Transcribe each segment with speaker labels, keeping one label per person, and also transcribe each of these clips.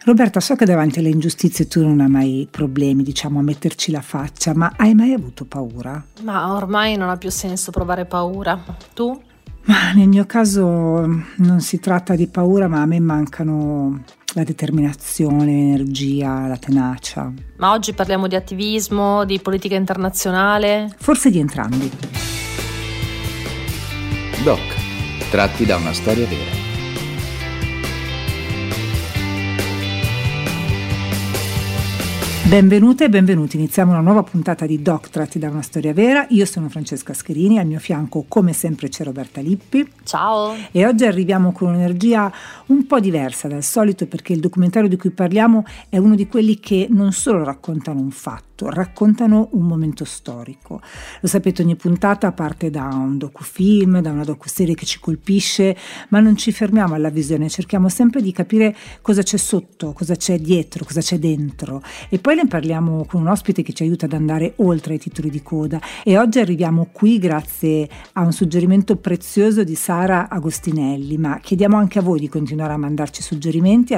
Speaker 1: Roberta, so che davanti alle ingiustizie tu non hai mai problemi, diciamo, a metterci la faccia, ma hai mai avuto paura?
Speaker 2: Ma ormai non ha più senso provare paura. Tu?
Speaker 1: Ma nel mio caso non si tratta di paura, ma a me mancano la determinazione, l'energia, la tenacia.
Speaker 2: Ma oggi parliamo di attivismo, di politica internazionale?
Speaker 1: Forse di entrambi.
Speaker 3: Doc, tratti da una storia vera.
Speaker 1: Benvenute e benvenuti, iniziamo una nuova puntata di Doc tratti da una storia vera. Io sono Francesca Scherini, al mio fianco come sempre c'è Roberta Lippi.
Speaker 2: Ciao!
Speaker 1: E oggi arriviamo con un'energia un po' diversa dal solito, perché il documentario di cui parliamo è uno di quelli che non solo raccontano un fatto, raccontano un momento storico. Lo sapete, ogni puntata parte da un docufilm, da una docuserie che ci colpisce, ma non ci fermiamo alla visione, cerchiamo sempre di capire cosa c'è sotto, cosa c'è dietro, cosa c'è dentro, e poi ne parliamo con un ospite che ci aiuta ad andare oltre i titoli di coda. E oggi arriviamo qui grazie a un suggerimento prezioso di Sara Agostinelli, ma chiediamo anche a voi di continuare a mandarci suggerimenti a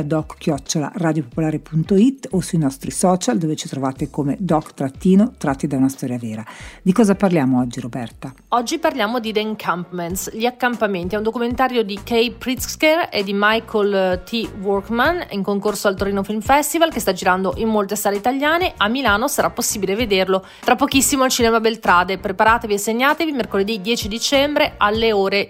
Speaker 1: doc@radiopopolare.it o sui nostri social, dove ci trovate come doc-tratti da una storia vera. Di cosa parliamo oggi, Roberta?
Speaker 2: Oggi parliamo di The Encampments, gli accampamenti. È un documentario di Kay Pritzker e di Michael T. Workman in concorso al Torino Film Festival, che sta girando in molte sale italiane. A Milano sarà possibile vederlo tra pochissimo al Cinema Beltrade. Preparatevi e segnatevi, mercoledì 10 dicembre alle ore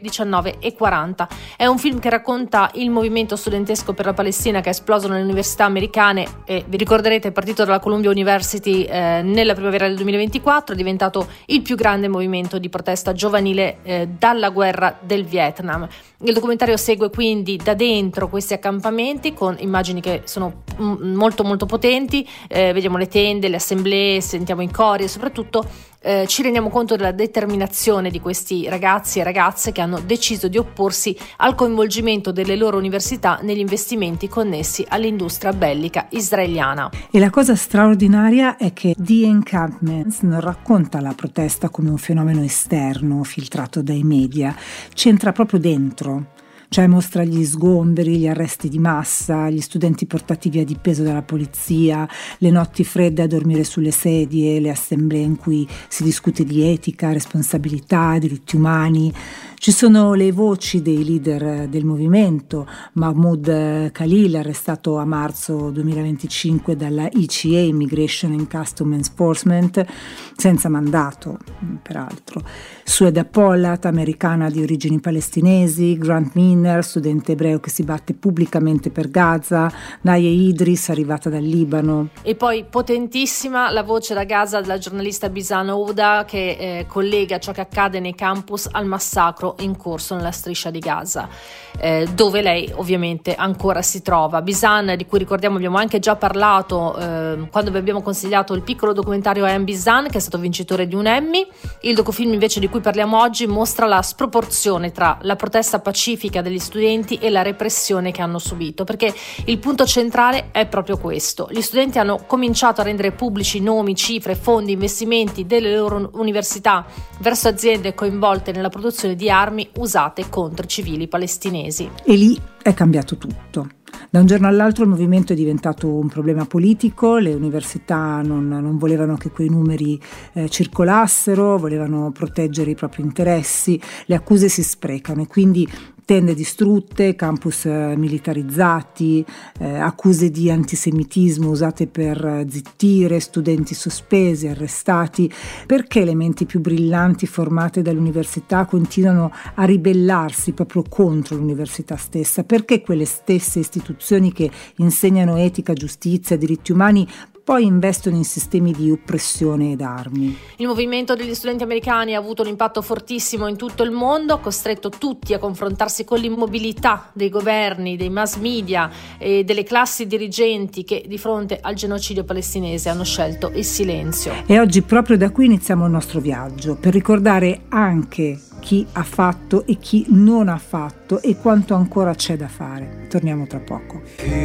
Speaker 2: 19:40. È un film che racconta il movimento studentesco per la Palestina che è esploso nelle università americane e vi ricorderete è partito dalla Columbia University nella primavera del 2024, è diventato il più grande movimento di protesta giovanile dalla guerra del Vietnam. Il documentario segue quindi da dentro questi accampamenti con immagini che sono molto molto potenti, vediamo le tende, le assemblee, sentiamo i cori e soprattutto ci rendiamo conto della determinazione di questi ragazzi e ragazze che hanno deciso di opporsi al coinvolgimento delle loro università negli investimenti connessi all'industria bellica israeliana.
Speaker 1: E la cosa straordinaria è che The Encampments non racconta la protesta come un fenomeno esterno filtrato dai media, ci entra proprio dentro. Cioè mostra gli sgomberi, gli arresti di massa, gli studenti portati via di peso dalla polizia, le notti fredde a dormire sulle sedie, le assemblee in cui si discute di etica, responsabilità, diritti umani. Ci sono le voci dei leader del movimento, Mahmoud Khalil, arrestato a marzo 2025 dalla ICE, Immigration and Customs Enforcement, senza mandato peraltro. Sueda Polat, americana di origini palestinesi, Grant Minner, studente ebreo che si batte pubblicamente per Gaza, Naye Idris, arrivata dal Libano.
Speaker 2: E poi potentissima la voce da Gaza della giornalista Bisan Ouda che collega ciò che accade nei campus al massacro in corso nella striscia di Gaza, dove lei ovviamente ancora si trova. Bisan, di cui ricordiamo abbiamo anche già parlato quando vi abbiamo consigliato il piccolo documentario I Am Bisan, che è stato vincitore di un Emmy. Il docufilm invece di cui parliamo oggi mostra la sproporzione tra la protesta pacifica degli studenti e la repressione che hanno subito, perché il punto centrale è proprio questo: gli studenti hanno cominciato a rendere pubblici nomi, cifre, fondi, investimenti delle loro università verso aziende coinvolte nella produzione di armi usate contro i civili palestinesi.
Speaker 1: E lì è cambiato tutto. Da un giorno all'altro il movimento è diventato un problema politico, le università non volevano che quei numeri circolassero, volevano proteggere i propri interessi, le accuse si sprecano e quindi tende distrutte, campus militarizzati, accuse di antisemitismo usate per zittire, studenti sospesi, arrestati, perché le menti più brillanti formate dall'università continuano a ribellarsi proprio contro l'università stessa, perché quelle stesse istituzioni che insegnano etica, giustizia, diritti umani poi investono in sistemi di oppressione ed armi.
Speaker 2: Il movimento degli studenti americani ha avuto un impatto fortissimo in tutto il mondo, ha costretto tutti a confrontarsi con l'immobilità dei governi, dei mass media e delle classi dirigenti che di fronte al genocidio palestinese hanno scelto il silenzio.
Speaker 1: E oggi proprio da qui iniziamo il nostro viaggio, per ricordare anche chi ha fatto e chi non ha fatto e quanto ancora c'è da fare. Torniamo tra poco.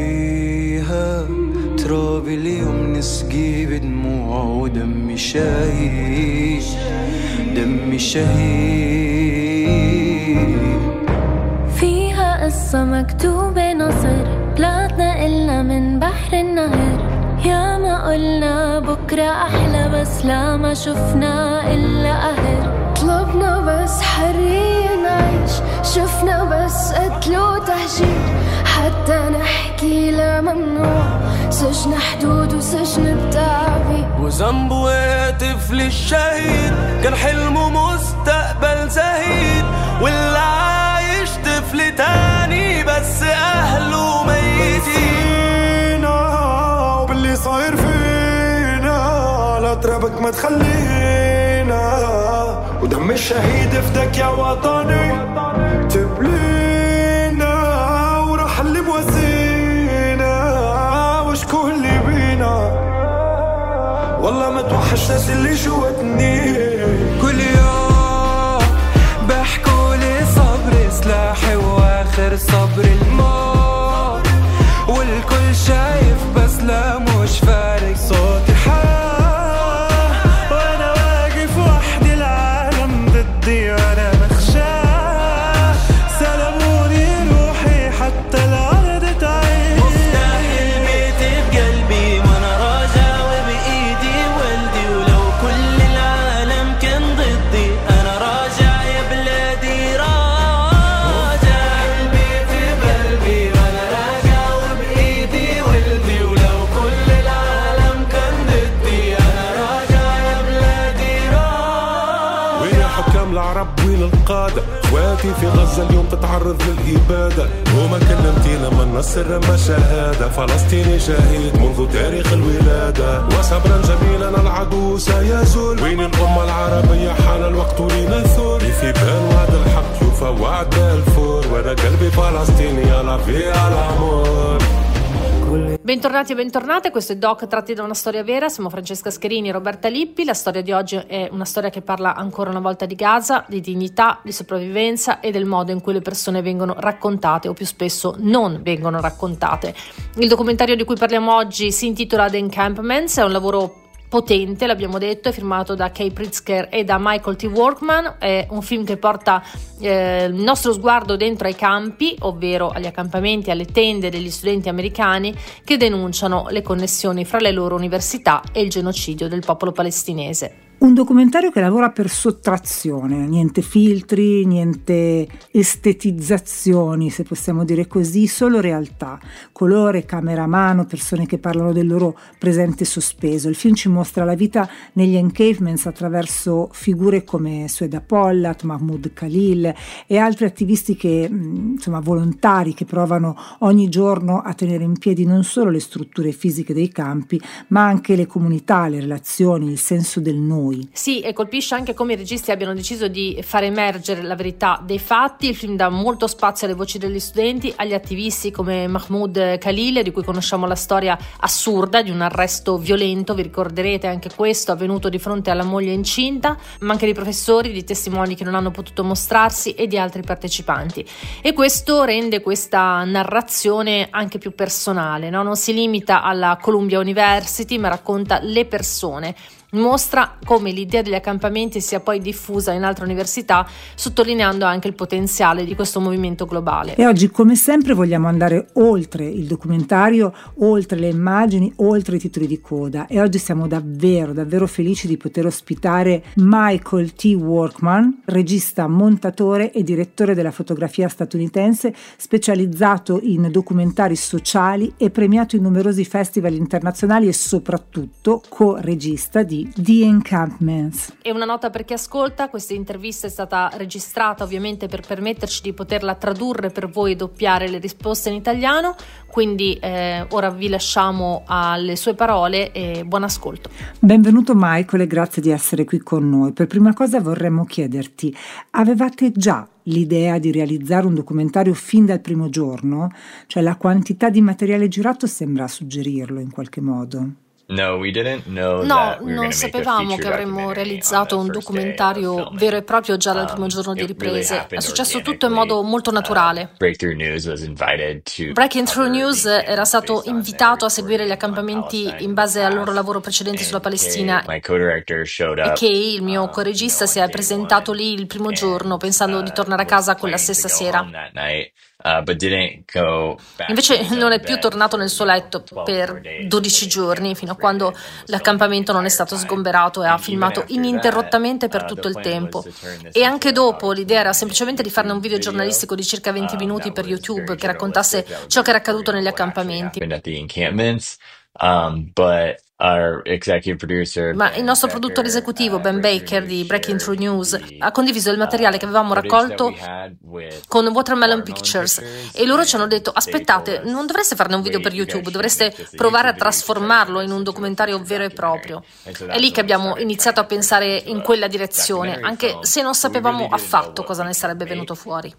Speaker 4: تراب اليوم نسقي بدموع ودمي شهيد دمي شهيد
Speaker 5: فيها قصة مكتوبة نصر بلادنا إلا من بعد آخر النهار يا ما قلنا بكرة أحلى بس لا ما شفنا إلا قهر طلبنا بس حرية نعيش شفنا بس قتل وتهجير حتى نحكي لا ممنوع سجن حدود وسجن التعبير
Speaker 4: وذنبه يا طفل الشهيد كان حلمه مستقبل زهيد واللي عايش طفل تاني بس أهله ميتين
Speaker 6: وباللي صاير فينا لا ترابك ما تخلينا ودم الشهيد فدك يا وطني تبلينا وراح اللي بوزينا وشكون اللي بينا والله ما توحش ناس اللي جواتني
Speaker 4: كل يوم بحكولي صبر سلاحي واخر صبر الموت والكل شايف بس لا مش فارق صوتي وانا واقف وحدي العالم ضدي وانا مخشاه سلموني روحي حتى الارض تعيش مفتاح البيت بقلبي وانا راجع وبايدي ولدي ولو كل العالم كان ضدي انا راجع يا بلادي راجع البيت بقلبي وانا راجع وبايدي ولدي ولو كل العالم كان ضدي انا راجع يا بلادي راجع
Speaker 6: وين يا حكام العرب وين القادة اخواتي في غزة اليوم تتعرض للإبادة وما كلمتينا من نصر ما شهادة فلسطيني شهيد منذ تاريخ الولادة وصبرا جميلا العدو سيزول وين الأمة العربية حان الوقت لنثور في بال وهذا الحق يوفى وعد بالفور وانا قلبي فلسطيني يلا في الأمور.
Speaker 2: Bentornati e bentornate, questo è Doc tratti da una storia vera, siamo Francesca Scherini e Roberta Lippi. La storia di oggi è una storia che parla ancora una volta di Gaza, di dignità, di sopravvivenza e del modo in cui le persone vengono raccontate o più spesso non vengono raccontate. Il documentario di cui parliamo oggi si intitola The Encampments, è un lavoro potente, l'abbiamo detto, è firmato da Kay Pritzker e da Michael T. Workman, è un film che porta il nostro sguardo dentro ai campi, ovvero agli accampamenti, alle tende degli studenti americani che denunciano le connessioni fra le loro università e il genocidio del popolo palestinese.
Speaker 1: Un documentario che lavora per sottrazione, niente filtri, niente estetizzazioni, se possiamo dire così, solo realtà, colore, camera a mano, persone che parlano del loro presente sospeso. Il film ci mostra la vita negli encampments attraverso figure come Sueda Pollat, Mahmoud Khalil e altri attivisti che, volontari che provano ogni giorno a tenere in piedi non solo le strutture fisiche dei campi, ma anche le comunità, le relazioni, il senso del noi.
Speaker 2: Sì, e colpisce anche come i registi abbiano deciso di far emergere la verità dei fatti. Il film dà molto spazio alle voci degli studenti, agli attivisti come Mahmoud Khalil, di cui conosciamo la storia assurda di un arresto violento, vi ricorderete anche questo, avvenuto di fronte alla moglie incinta, ma anche di professori, di testimoni che non hanno potuto mostrarsi e di altri partecipanti. E questo rende questa narrazione anche più personale, no? Non si limita alla Columbia University, ma racconta le persone. Mostra come l'idea degli accampamenti sia poi diffusa in altre università, sottolineando anche il potenziale di questo movimento globale.
Speaker 1: E oggi, come sempre, vogliamo andare oltre il documentario, oltre le immagini, oltre i titoli di coda. E oggi siamo davvero felici di poter ospitare Michael T. Workman, regista, montatore e direttore della fotografia statunitense, specializzato in documentari sociali e premiato in numerosi festival internazionali e soprattutto co-regista di The Encampments.
Speaker 2: E una nota per chi ascolta: questa intervista è stata registrata ovviamente per permetterci di poterla tradurre per voi e doppiare le risposte in italiano, quindi ora vi lasciamo alle sue parole e buon ascolto.
Speaker 1: Benvenuto Michael e grazie di essere qui con noi. Per prima cosa vorremmo chiederti, avevate già l'idea di realizzare un documentario fin dal primo giorno? Cioè la quantità di materiale girato sembra suggerirlo in qualche modo.
Speaker 2: No, non sapevamo che avremmo realizzato un documentario vero e proprio già dal primo giorno di riprese. È successo tutto in modo molto naturale. Breaking Through News era stato invitato a seguire gli accampamenti in base al loro lavoro precedente sulla Palestina e Kay, il mio coregista, si è presentato lì il primo giorno pensando di tornare a casa quella stessa sera. Invece non è più tornato nel suo letto per 12 giorni, fino a quando l'accampamento non è stato sgomberato, e ha filmato ininterrottamente per tutto il tempo. E anche dopo l'idea era semplicemente di farne un video giornalistico di circa 20 minuti per YouTube che raccontasse ciò che era accaduto negli accampamenti. Ma il nostro produttore esecutivo, Ben Baker di Breaking Through News, ha condiviso il materiale che avevamo raccolto con Watermelon Pictures, e loro ci hanno detto: aspettate, non dovreste farne un video per YouTube, dovreste provare a trasformarlo in un documentario vero e proprio. È lì che abbiamo iniziato a pensare in quella direzione, anche se non sapevamo affatto cosa ne sarebbe venuto fuori.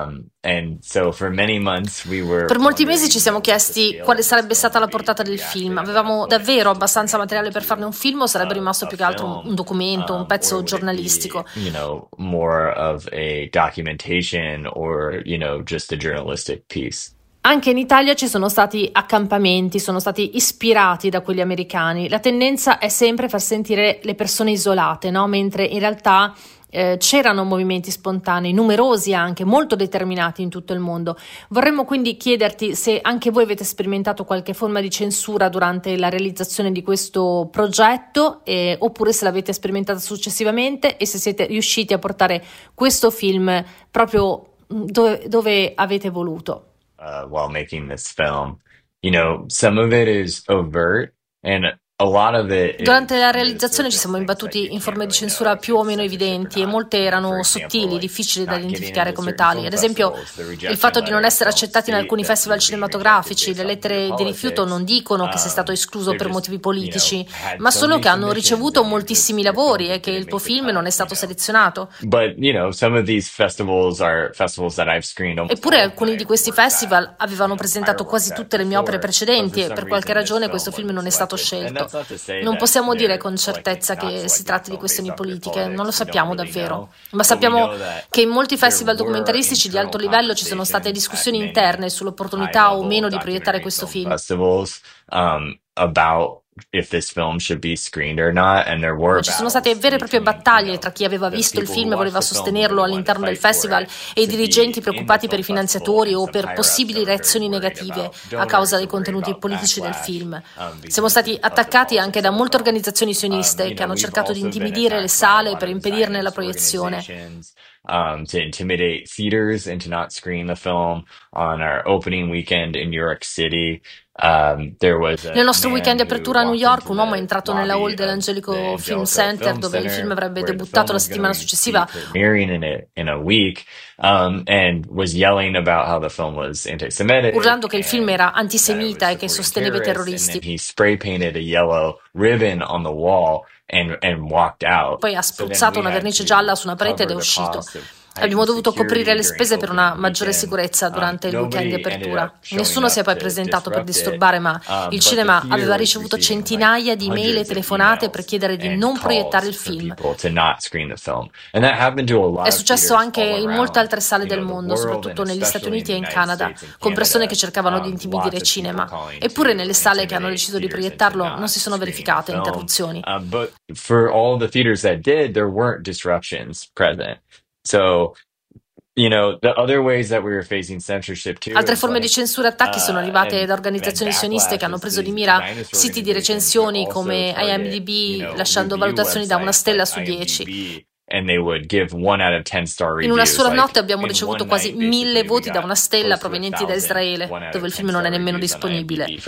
Speaker 2: Per molti mesi ci siamo chiesti quale sarebbe stata la portata del film. Avevamo davvero abbastanza materiale per farne un film, o sarebbe rimasto più che altro un documento, un pezzo giornalistico?
Speaker 7: More of a documentation or, just a journalistic piece.
Speaker 2: Anche in Italia ci sono stati accampamenti, sono stati ispirati da quelli americani. La tendenza è sempre far sentire le persone isolate, no? Mentre in realtà c'erano movimenti spontanei, numerosi anche, molto determinati in tutto il mondo. Vorremmo quindi chiederti se anche voi avete sperimentato qualche forma di censura durante la realizzazione di questo progetto, oppure se l'avete sperimentata successivamente, e se siete riusciti a portare questo film proprio dove avete voluto.
Speaker 7: While making this film, some of it is overt and
Speaker 2: durante la realizzazione ci siamo imbattuti in forme di censura più o meno evidenti, e molte erano sottili, difficili da identificare come tali. Ad esempio, il fatto di non essere accettati in alcuni festival cinematografici. Le lettere di rifiuto non dicono che sei stato escluso per motivi politici, ma solo che hanno ricevuto moltissimi lavori e che il tuo film non è stato selezionato. Eppure alcuni di questi festival avevano presentato quasi tutte le mie opere precedenti, e per qualche ragione questo film non è stato scelto. Non possiamo dire con certezza che si tratti di questioni politiche, non lo sappiamo davvero, ma sappiamo che in molti festival documentaristici di alto livello ci sono state discussioni interne sull'opportunità o meno di proiettare questo film.
Speaker 7: If this film should be screened or not, and there were
Speaker 2: ci sono state vere e proprie battaglie tra chi aveva visto il film e voleva sostenerlo all'interno del festival e i dirigenti preoccupati per i finanziatori o per possibili reazioni negative a causa dei contenuti politici del film. Siamo stati attaccati anche da molte organizzazioni sioniste che hanno cercato di intimidire le sale per impedirne la proiezione.
Speaker 7: To intimidate theaters and to not screen the film on our opening weekend in New York City.
Speaker 2: Nel nostro weekend di apertura a New York, un uomo è entrato nella hall dell'Angelico Film Center, dove il film avrebbe debuttato la settimana successiva, urlando che il film era antisemita e che sosteneva i terroristi. Poi ha spruzzato una vernice gialla su una parete ed è uscito. Abbiamo dovuto coprire le spese per una maggiore sicurezza durante il weekend di apertura. Nessuno si è poi presentato per disturbare, ma il cinema aveva ricevuto centinaia di email e telefonate per chiedere di non proiettare il film. È successo anche in molte altre sale del mondo, soprattutto negli Stati Uniti e in Canada, con persone che cercavano di intimidire il cinema. Eppure nelle sale che hanno deciso di proiettarlo non si sono verificate interruzioni.
Speaker 7: For all the theaters that did, there weren't disruptions present. So, the other ways that we were facing censorship too.
Speaker 2: Altre forme di censura e attacchi sono arrivate da organizzazioni sioniste che hanno preso di mira siti di recensioni come IMDb, lasciando valutazioni da 1 stella su 10. In una sola notte abbiamo ricevuto quasi 1000 voti da 1 stella provenienti da Israele, dove il film non è nemmeno disponibile. Di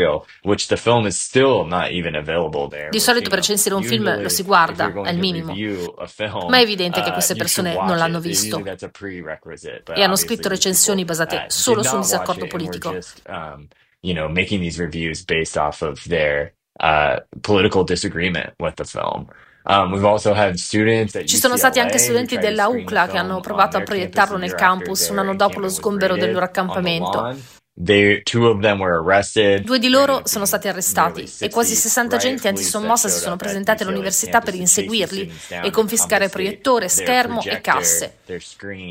Speaker 2: solito per recensire un film lo si guarda, è il minimo. Ma è evidente che queste persone non l'hanno visto e hanno scritto recensioni basate solo su un disaccordo politico.
Speaker 7: Making these reviews based off of their political disagreement with the film.
Speaker 2: Ci sono stati anche studenti della UCLA che hanno provato a proiettarlo nel campus un anno dopo lo sgombero del loro accampamento.
Speaker 7: 2
Speaker 2: di loro sono stati arrestati e quasi 60 agenti antisommossa si sono presentati all'università per inseguirli e confiscare proiettore, schermo e casse.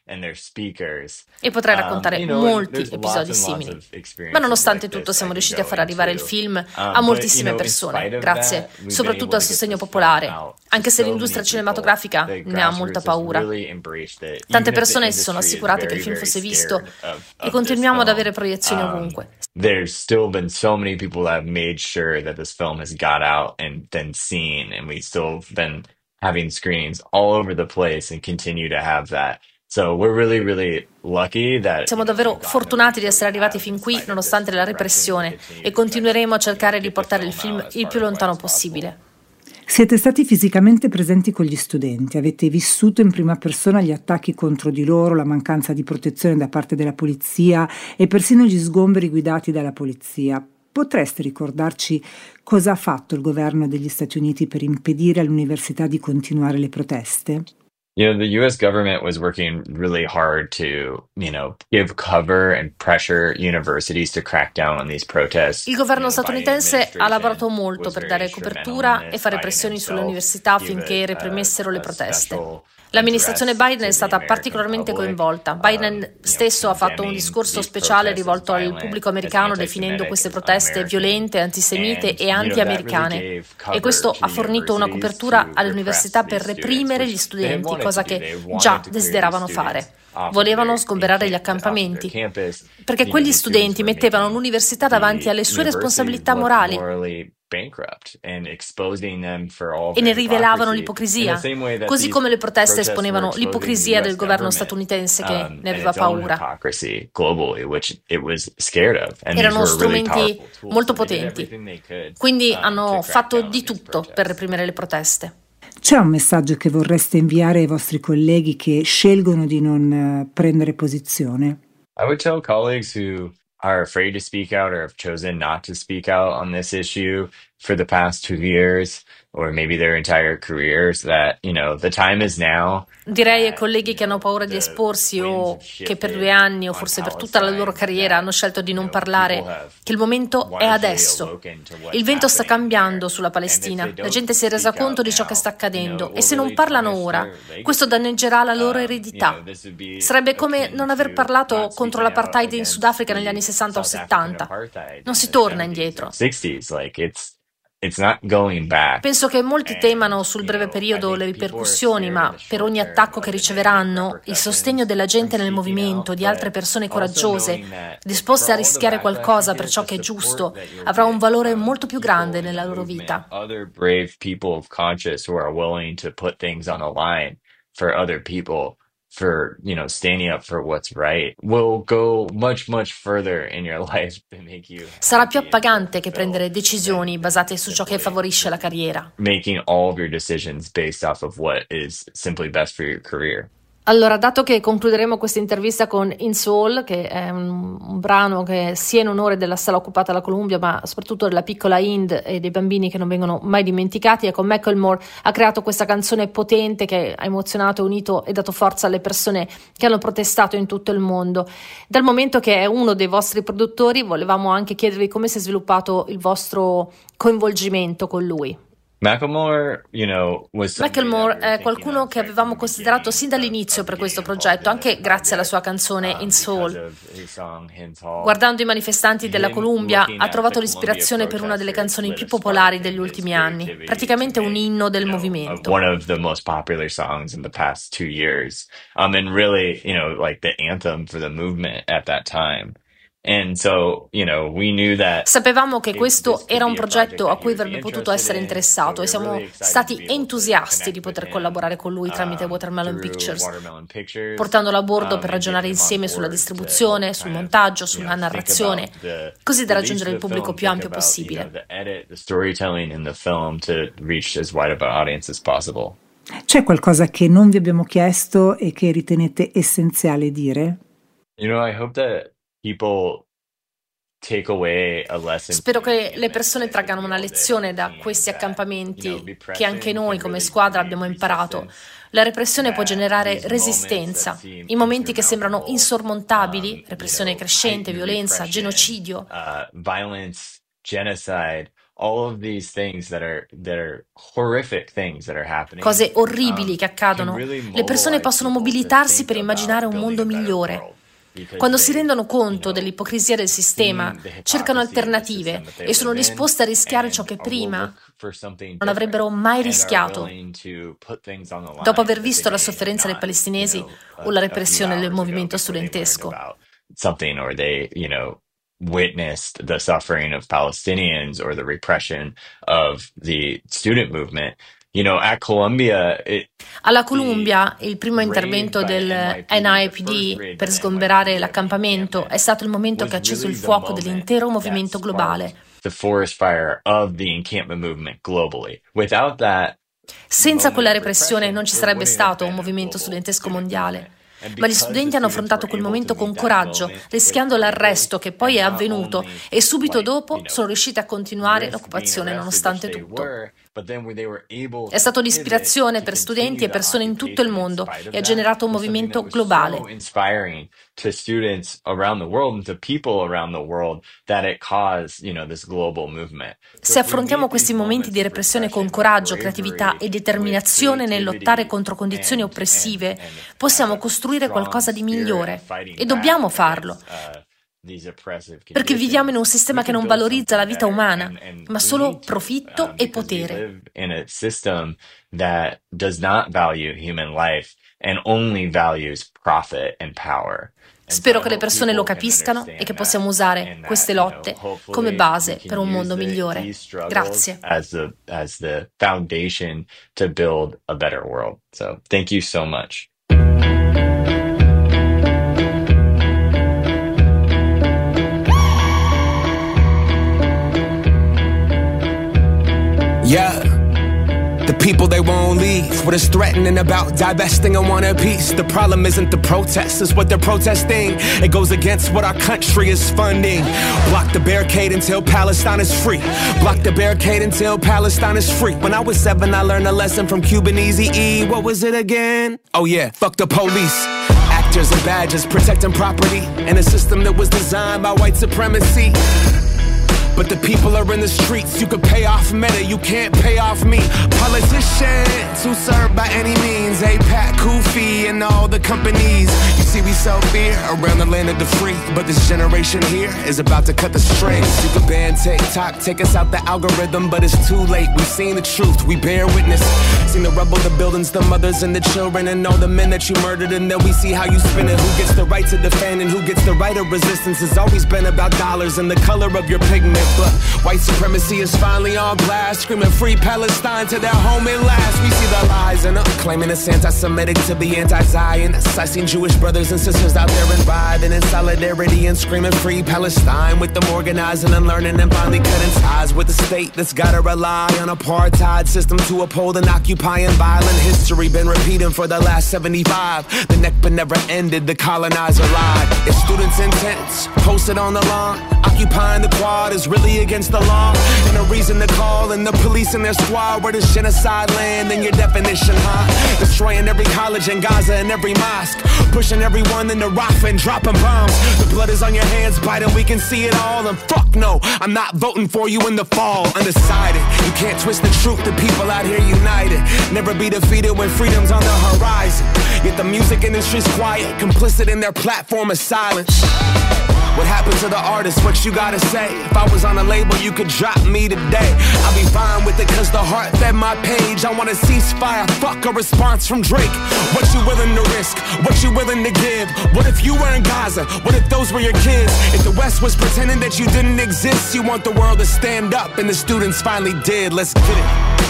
Speaker 7: and their speakers.
Speaker 2: E potrei raccontare
Speaker 7: You know,
Speaker 2: molti
Speaker 7: there's lots
Speaker 2: episodi
Speaker 7: and lots
Speaker 2: simili.
Speaker 7: of experiences
Speaker 2: Ma nonostante
Speaker 7: like
Speaker 2: tutto
Speaker 7: this
Speaker 2: siamo
Speaker 7: I could
Speaker 2: riusciti a
Speaker 7: go
Speaker 2: far arrivare il
Speaker 7: into.
Speaker 2: film a
Speaker 7: But, you
Speaker 2: moltissime
Speaker 7: know, in
Speaker 2: persone,
Speaker 7: spite of
Speaker 2: grazie
Speaker 7: that, we've been
Speaker 2: soprattutto
Speaker 7: able
Speaker 2: al
Speaker 7: to get
Speaker 2: sostegno
Speaker 7: this
Speaker 2: popolare,
Speaker 7: film out to
Speaker 2: anche se
Speaker 7: so
Speaker 2: l'industria
Speaker 7: many
Speaker 2: cinematografica
Speaker 7: people. The
Speaker 2: ne ha molta
Speaker 7: grassroots has
Speaker 2: paura.
Speaker 7: really embraced it.
Speaker 2: Tante
Speaker 7: Even if the
Speaker 2: persone si sono
Speaker 7: industry is
Speaker 2: assicurate che il
Speaker 7: very,
Speaker 2: film
Speaker 7: very
Speaker 2: fosse visto
Speaker 7: scared of
Speaker 2: e
Speaker 7: this
Speaker 2: continuiamo ad
Speaker 7: film.
Speaker 2: avere proiezioni ovunque.
Speaker 7: There's still been so many people that have made sure that this film has got out and been seen, and we still have been having screenings all over the place and continue to have that. So we're really, really lucky that
Speaker 2: Siamo davvero fortunati di essere arrivati fin qui nonostante la repressione e continueremo a cercare di portare il film il più lontano possibile.
Speaker 1: Siete stati fisicamente presenti con gli studenti, avete vissuto in prima persona gli attacchi contro di loro, la mancanza di protezione da parte della polizia e persino gli sgomberi guidati dalla polizia. Potreste ricordarci cosa ha fatto il governo degli Stati Uniti per impedire all'università di continuare le proteste?
Speaker 7: You know, the US government was working really hard to, give cover and pressure universities to crack down on these protests.
Speaker 2: Il governo
Speaker 7: You know, the Biden
Speaker 2: statunitense ha lavorato
Speaker 7: administration
Speaker 2: molto
Speaker 7: was
Speaker 2: per
Speaker 7: very
Speaker 2: dare
Speaker 7: instrumental
Speaker 2: copertura
Speaker 7: in
Speaker 2: e
Speaker 7: this.
Speaker 2: fare
Speaker 7: Biden
Speaker 2: pressioni sulle
Speaker 7: himself
Speaker 2: università
Speaker 7: gave
Speaker 2: affinché
Speaker 7: a
Speaker 2: reprimessero le proteste.
Speaker 7: special
Speaker 2: L'amministrazione
Speaker 7: address
Speaker 2: Biden è
Speaker 7: to
Speaker 2: stata
Speaker 7: the American
Speaker 2: particolarmente
Speaker 7: public,
Speaker 2: coinvolta. Biden stesso ha fatto un
Speaker 7: condemning
Speaker 2: discorso
Speaker 7: these
Speaker 2: speciale
Speaker 7: protests
Speaker 2: rivolto
Speaker 7: as
Speaker 2: al
Speaker 7: violent,
Speaker 2: pubblico
Speaker 7: as
Speaker 2: americano definendo
Speaker 7: anti-Semitic,
Speaker 2: queste
Speaker 7: as
Speaker 2: proteste
Speaker 7: un-American.
Speaker 2: violente, antisemite
Speaker 7: And,
Speaker 2: e
Speaker 7: that
Speaker 2: anti-americane.
Speaker 7: really gave
Speaker 2: E
Speaker 7: cover
Speaker 2: questo
Speaker 7: to
Speaker 2: ha
Speaker 7: the
Speaker 2: fornito una
Speaker 7: universities
Speaker 2: copertura
Speaker 7: to
Speaker 2: alle
Speaker 7: repress
Speaker 2: università per
Speaker 7: these
Speaker 2: reprimere gli
Speaker 7: students, which they had
Speaker 2: studenti,
Speaker 7: wanted
Speaker 2: cosa
Speaker 7: to do.
Speaker 2: che
Speaker 7: They wanted
Speaker 2: già
Speaker 7: to clear
Speaker 2: desideravano
Speaker 7: these
Speaker 2: fare.
Speaker 7: students off of
Speaker 2: Volevano
Speaker 7: their
Speaker 2: sgomberare gli
Speaker 7: campus, off their
Speaker 2: accampamenti,
Speaker 7: campus.
Speaker 2: perché quegli
Speaker 7: These
Speaker 2: studenti
Speaker 7: students were
Speaker 2: mettevano
Speaker 7: making
Speaker 2: l'università davanti alle sue
Speaker 7: the
Speaker 2: responsabilità
Speaker 7: university
Speaker 2: morali
Speaker 7: look morally bankrupt and exposing them for all
Speaker 2: e ne
Speaker 7: their
Speaker 2: rivelavano
Speaker 7: hypocrisy.
Speaker 2: l'ipocrisia,
Speaker 7: In the same way that
Speaker 2: così
Speaker 7: these
Speaker 2: come le proteste
Speaker 7: protests were
Speaker 2: esponevano
Speaker 7: exposing
Speaker 2: l'ipocrisia
Speaker 7: the
Speaker 2: del
Speaker 7: US
Speaker 2: governo
Speaker 7: government,
Speaker 2: statunitense che
Speaker 7: and
Speaker 2: ne aveva
Speaker 7: its own
Speaker 2: paura.
Speaker 7: hypocrisy globally, which it was scared of. And these
Speaker 2: Erano
Speaker 7: were really
Speaker 2: strumenti
Speaker 7: powerful tools.
Speaker 2: molto
Speaker 7: So they did
Speaker 2: potenti,
Speaker 7: everything they could,
Speaker 2: quindi
Speaker 7: to
Speaker 2: hanno
Speaker 7: crack
Speaker 2: fatto
Speaker 7: down on
Speaker 2: di
Speaker 7: these
Speaker 2: tutto per
Speaker 7: protests.
Speaker 2: reprimere le proteste.
Speaker 1: C'è un messaggio che vorreste inviare ai vostri colleghi che scelgono di non prendere posizione?
Speaker 7: I would tell colleagues who are afraid to speak out or have chosen not to speak out on this issue for the past 2 years or maybe their entire careers that, the time is now.
Speaker 2: Direi ai colleghi che hanno paura di esporsi o che per 2 anni o forse per tutta la loro carriera hanno scelto di non parlare, che il momento è adesso. Il vento sta cambiando sulla Palestina, la gente si è resa conto di ciò che sta accadendo e se non parlano ora, questo danneggerà la loro eredità. Sarebbe come non aver parlato contro l'apartheid in Sudafrica negli anni 60 o 70. Non si torna indietro.
Speaker 7: It's not going back.
Speaker 2: Penso che molti temano sul breve periodo le ripercussioni, ma per ogni attacco che riceveranno, il sostegno della gente nel movimento, di altre persone coraggiose, disposte a rischiare qualcosa per ciò che è giusto, avrà un valore molto più grande nella loro vita.
Speaker 7: Other brave people of conscience who are willing to put things on the line for other people, for standing up for what's right, will go much further in your life to make you
Speaker 2: sarà più appagante che prendere decisioni basate su ciò che favorisce la carriera.
Speaker 7: Making all of your decisions based off of what is simply best for your career.
Speaker 2: Allora, dato che concluderemo questa intervista con In Soul, che è un brano che sia in onore della sala occupata alla Columbia, ma soprattutto della piccola Hind e dei bambini che non vengono mai dimenticati, ecco, Macklemore ha creato questa canzone potente che ha emozionato, unito e dato forza alle persone che hanno protestato in tutto il mondo. Dal momento che è uno dei vostri produttori, volevamo anche chiedervi come si è sviluppato il vostro coinvolgimento con lui.
Speaker 7: Macklemore
Speaker 2: è qualcuno che avevamo considerato sin dall'inizio per questo progetto, anche grazie alla sua canzone In Soul. Guardando i manifestanti della Columbia, ha trovato l'ispirazione per una delle canzoni più popolari degli ultimi anni, praticamente un inno del movimento.
Speaker 7: One of the most popular songs in the past 2 years. And really, like the anthem for the movement at that time. And so, we knew that
Speaker 2: sapevamo che questo era un progetto a cui avrebbe potuto essere interessato e siamo stati entusiasti di poter collaborare con lui tramite Watermelon Pictures, portandolo a bordo per ragionare insieme sulla distribuzione, sul montaggio, sulla narrazione, così da raggiungere il pubblico più ampio possibile.
Speaker 1: C'è qualcosa che non vi abbiamo chiesto e che ritenete essenziale dire?
Speaker 7: I hope that people take away a lesson.
Speaker 2: Spero che le persone traggano una lezione da questi accampamenti che anche noi come squadra abbiamo imparato. La repressione può generare resistenza. In momenti che sembrano insormontabili, repressione crescente, violenza, genocidio,
Speaker 7: violence, genocide, all of these things that are horrific things that are happening.
Speaker 2: Cose orribili che accadono.
Speaker 7: Can really
Speaker 2: Le persone
Speaker 7: mobilize
Speaker 2: possono
Speaker 7: people to
Speaker 2: mobilitarsi
Speaker 7: think
Speaker 2: per immaginare un
Speaker 7: about
Speaker 2: mondo
Speaker 7: building a better
Speaker 2: migliore.
Speaker 7: world. Because
Speaker 2: Quando si
Speaker 7: they,
Speaker 2: rendono conto
Speaker 7: you know,
Speaker 2: dell'ipocrisia del sistema, cercano alternative e sono disposte a rischiare ciò che prima non avrebbero mai rischiato. Dopo aver visto la sofferenza dei palestinesi o la repressione del movimento studentesco.
Speaker 7: Something, or they, witnessed the suffering of Palestinians or the repression of the student movement. At Columbia,
Speaker 2: Alla Columbia, il primo intervento del NYPD per sgomberare l'accampamento è stato il momento che ha acceso il fuoco dell'intero movimento globale.
Speaker 7: The forest fire of the encampment movement globally. Without that,
Speaker 2: senza quella repressione non ci sarebbe stato un movimento studentesco mondiale. Ma gli studenti hanno affrontato quel momento con coraggio, rischiando l'arresto che poi è avvenuto, e subito dopo sono riusciti a continuare l'occupazione nonostante tutto. È stato l'ispirazione per studenti e persone in tutto il mondo e ha generato un movimento globale.
Speaker 7: To students around the world and to people around the world that it caused, this global movement.
Speaker 2: Se affrontiamo questi momenti di repressione con coraggio, creatività e determinazione nel lottare contro condizioni oppressive, possiamo costruire qualcosa di migliore e dobbiamo farlo. Perché viviamo in un sistema che non valorizza la vita umana, ma solo profitto e potere.
Speaker 7: In a system that does not value human life and only values profit and power.
Speaker 2: Spero che le persone lo capiscano e che possiamo usare queste lotte come base per un mondo migliore. Grazie.
Speaker 7: As the foundation to build a better world. So, thank you so much.
Speaker 8: Yeah, the people they won't leave. What is threatening about divesting and want a piece? The problem isn't the protests, it's what they're protesting. It goes against what our country is funding. Block the barricade until Palestine is free. Block the barricade until Palestine is free. When I was 7, I learned a lesson from Cuban Eazy-E. What was it again? Oh yeah, fuck the police. Actors and badges protecting property in a system that was designed by white supremacy. But the people are in the streets. You can pay off Meta, you can't pay off me. Politicians who serve by any means, APAC, Kufi, and all the companies. You see, we sell fear around the land of the free, but this generation here is about to cut the strings. You can ban TikTok, take us out the algorithm, but it's too late. We've seen the truth, we bear witness. Seen the rubble, the buildings, the mothers and the children, and all the men that you murdered, and then we see how you spin it. Who gets the right to defend and who gets the right of resistance? It's always been about dollars and the color of your pigment. But white supremacy is finally on blast, screaming free Palestine to their home at last. We see the lies and claiming it's anti-Semitic to be anti-Zionist. I seen Jewish brothers and sisters out there and riding in solidarity and screaming free Palestine, with them organizing and learning and finally cutting ties with the state that's gotta rely on apartheid system to uphold an occupying violent history. Been repeating for the last 75. The Nakba never ended, the colonizer lied. If students' intents posted on the lawn, occupying the quad is really against the law, and a reason to call in the police and their squad. Where does genocide land in your definition, huh? Destroying every college in Gaza and every mosque, pushing everyone into Rafah and dropping bombs. The blood is on your hands, Biden, we can see it all. And fuck no, I'm not voting for you in the fall. Undecided, you can't twist the truth. The people out here united, never be defeated when freedom's on the horizon. Yet the music industry's quiet, complicit in their platform of silence. What happened to the artist? What you gotta say? If I was on a label, you could drop me today. I'll be fine with it cause the heart fed my page. I want a ceasefire, fuck a response from Drake. What you willing to risk? What you willing to give? What if you were in Gaza? What if those were your kids? If the West was pretending that you didn't exist, you want the world to stand up, and the students finally did. Let's get it.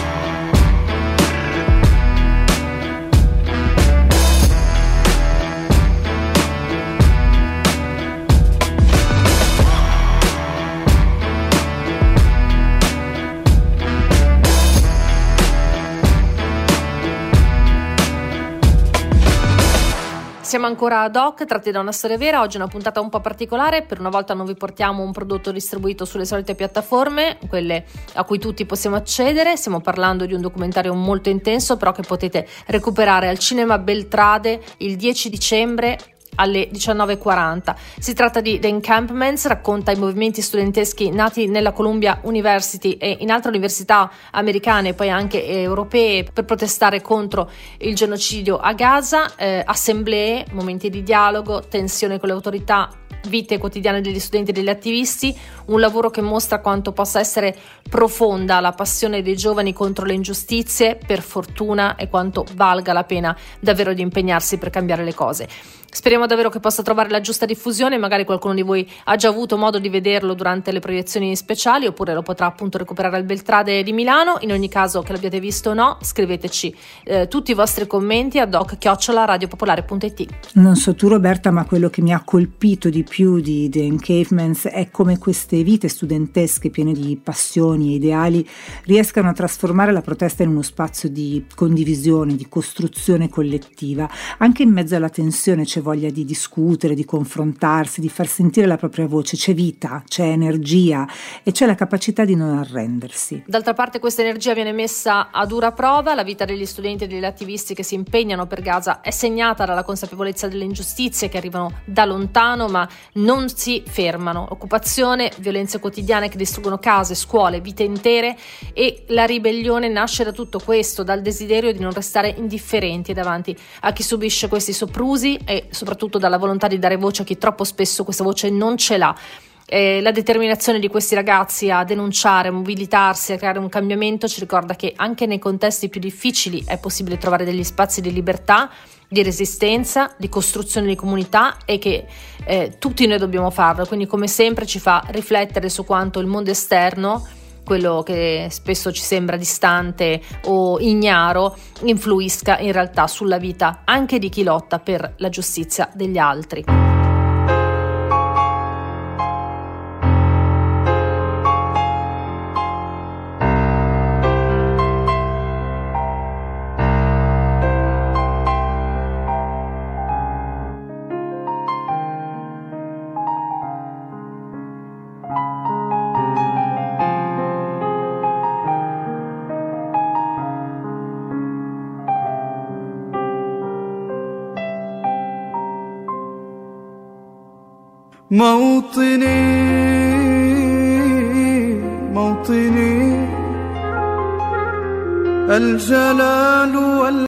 Speaker 2: Siamo ancora ad hoc, tratti da una storia vera. Oggi è una puntata un po' particolare, per una volta non vi portiamo un prodotto distribuito sulle solite piattaforme, quelle a cui tutti possiamo accedere. Stiamo parlando di un documentario molto intenso, però che potete recuperare al Cinema Beltrade il 10 dicembre alle 19:40. Si tratta di The Encampments, racconta i movimenti studenteschi nati nella Columbia University e in altre università americane, poi anche europee, per protestare contro il genocidio a Gaza, assemblee, momenti di dialogo, tensione con le autorità, vite quotidiane degli studenti e degli attivisti, un lavoro che mostra quanto possa essere profonda la passione dei giovani contro le ingiustizie, per fortuna, e quanto valga la pena davvero di impegnarsi per cambiare le cose. Speriamo davvero che possa trovare la giusta diffusione, magari qualcuno di voi ha già avuto modo di vederlo durante le proiezioni speciali, oppure lo potrà appunto recuperare al Beltrade di Milano. In ogni caso, che l'abbiate visto o no, scriveteci tutti i vostri commenti a doc@radiopopolare.it.
Speaker 1: Non so tu Roberta, ma quello che mi ha colpito di più di The Encampments è come queste vite studentesche piene di passioni e ideali riescano a trasformare la protesta in uno spazio di condivisione, di costruzione collettiva. Anche in mezzo alla tensione c'è voglia di discutere, di confrontarsi, di far sentire la propria voce, c'è vita, c'è energia e c'è la capacità di non arrendersi.
Speaker 2: D'altra parte questa energia viene messa a dura prova. La vita degli studenti e degli attivisti che si impegnano per Gaza è segnata dalla consapevolezza delle ingiustizie che arrivano da lontano ma non si fermano. Occupazione, violenze quotidiane che distruggono case, scuole, vite intere, e la ribellione nasce da tutto questo, dal desiderio di non restare indifferenti davanti a chi subisce questi soprusi e soprattutto dalla volontà di dare voce a chi troppo spesso questa voce non ce l'ha. La determinazione di questi ragazzi a denunciare, a mobilitarsi, a creare un cambiamento ci ricorda che anche nei contesti più difficili è possibile trovare degli spazi di libertà, di resistenza, di costruzione di comunità, e che tutti noi dobbiamo farlo. Quindi, come sempre, ci fa riflettere su quanto il mondo esterno, quello che spesso ci sembra distante o ignaro, influisca in realtà sulla vita anche di chi lotta per la giustizia degli altri.
Speaker 4: موطني الجلال